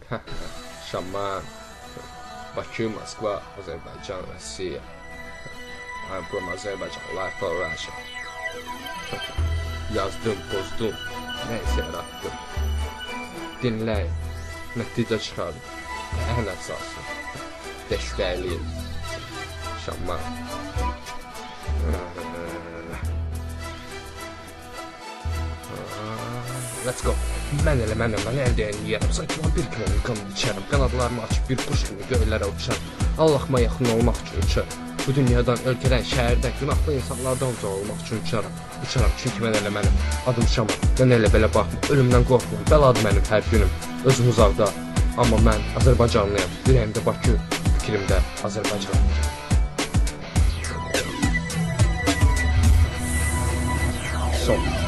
Şamman, Bakü, Moskva, Azərbaycan, Rusiya. I'm from Azerbaijan, life for Russia. Yazdım, pozdum, neyse yarattım. Dinləyin, nəticə çıxardım. Ən əsası, dəstəkləyin. Şamman. Let's go. Mən əldə yiyərəm. Sanki mən bir kilonun qanını içərəm. Qanadlarımı açıb bir quş kimi göylərə uçarım. Allahıma yaxın olmaq üçün uçarım. Bu dünyadan, ölkədən, şəhərdən, günahlı insanlardan uzaq olmaq üçün uçaram. Uçaram çünki mən elə mənim. Adım Şaman. Mən elə belə baxma. Ölümdən qorxmam. Bəladır mənim hər günüm. Özüm uzaqda. Amma mən Azərbaycanlıyam. Ürəyimdə Bakı, fikrimdə Azərbaycan. Son.